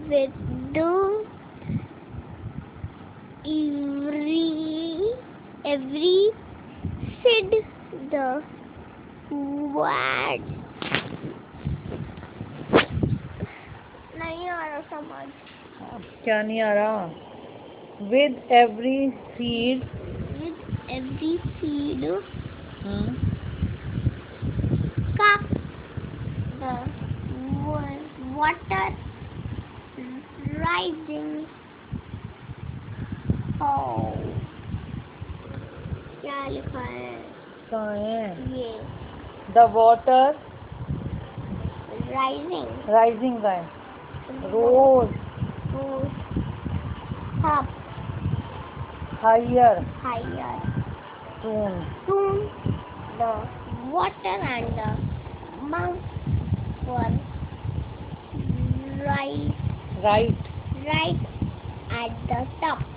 with the every said the words. नहीं आ रहा समझ. क्या नहीं आ रहा? With every seed. With every seed. का the water rising. Oh, क्या लिखा है? कहाँ है? ये The water rising का है. Rose up higher soon the water and the monk were right right at the top.